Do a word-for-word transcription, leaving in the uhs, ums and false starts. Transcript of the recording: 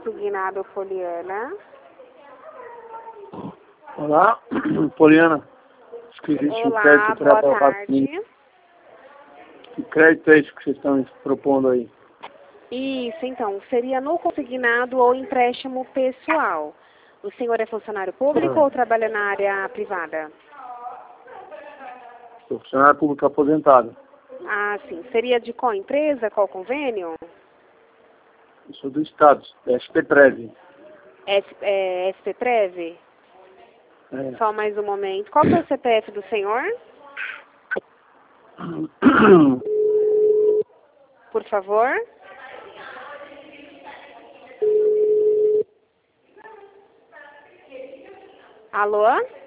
consignado, Poliana. Olá, Poliana. Escrevi o Olá, crédito para boa aprovar. tarde. Que crédito é esse que vocês estão propondo aí? Isso, então, seria no consignado ou empréstimo pessoal. O senhor é funcionário público Ah. ou trabalha na área privada? Sou funcionário público aposentado. Ah, sim. Seria de qual empresa, qual convênio? Eu sou do Estado, da S P Prev. S, é, S P Prev? É. Só mais um momento. Qual que é o C P F do senhor? Por favor. Alô?